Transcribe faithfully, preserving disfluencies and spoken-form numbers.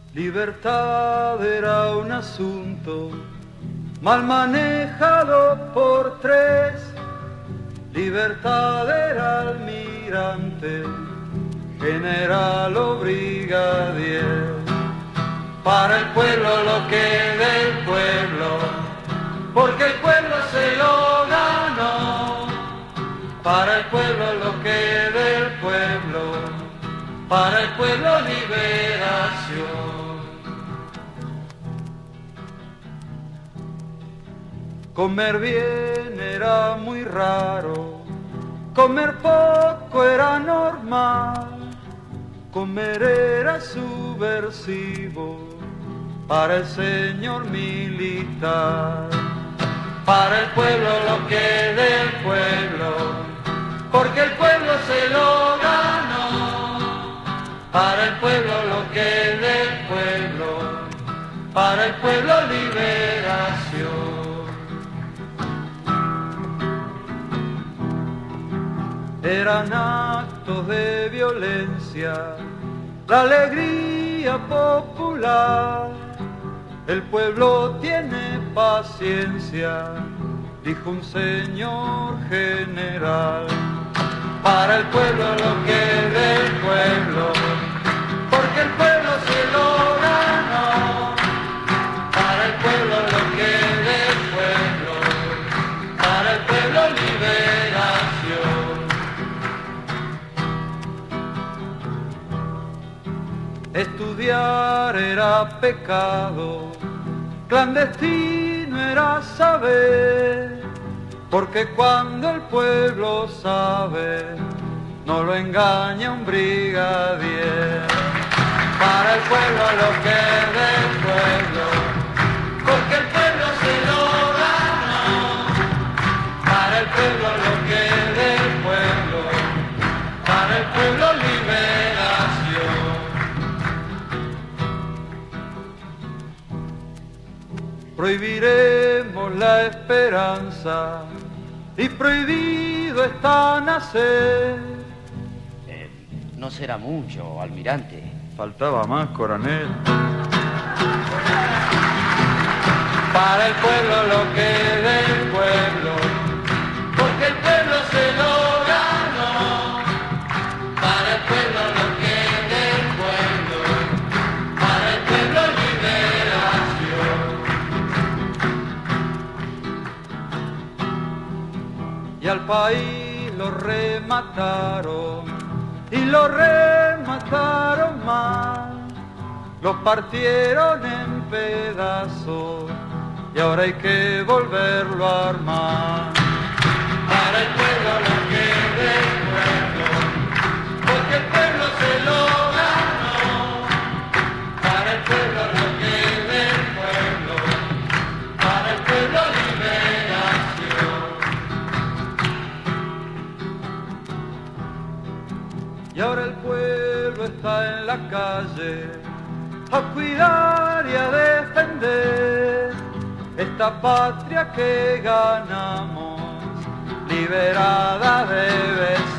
Libertad era un asunto mal manejado por tres. Libertad era almirante, general o brigadier. Para el pueblo lo que del pueblo, porque el pueblo se lo ganó. Para el pueblo lo que del pueblo, para el pueblo liberación. Comer bien era muy raro, comer poco era normal, comer era subversivo para el señor militar. Para el pueblo lo que del pueblo, porque el pueblo se lo ganó. Para el pueblo lo que del pueblo, para el pueblo liberación. Eran actos de violencia, la alegría popular. El pueblo tiene paciencia, dijo un señor general. Para el pueblo lo que del pueblo, porque el pueblo se lo ganó. Para el pueblo lo que del pueblo, para el pueblo liberación. Estudiar era pecado, clandestino era saber, porque cuando el pueblo sabe, no lo engaña un brigadier. Para el pueblo lo que del pueblo, porque el pueblo se lo ganó. Para el pueblo lo que del pueblo, para el pueblo liberación. Prohibiremos la esperanza y prohibido está nacer. Eh, no será mucho, almirante. Faltaba más, coronel. Para el pueblo lo que del pueblo, porque el pueblo se lo ganó. Para el pueblo lo que del pueblo, para el pueblo liberación. Y al país lo remataron, y lo remataron mal, lo partieron en pedazos, y ahora hay que volverlo a armar. Para el pueblo lo que del pueblo, porque el pueblo se lo ganó. Para el pueblo lo que del pueblo, para el pueblo liberación. Y ahora el pueblo está en la calle a cuidar y a defender esta patria que ganamos, liberada debe ser.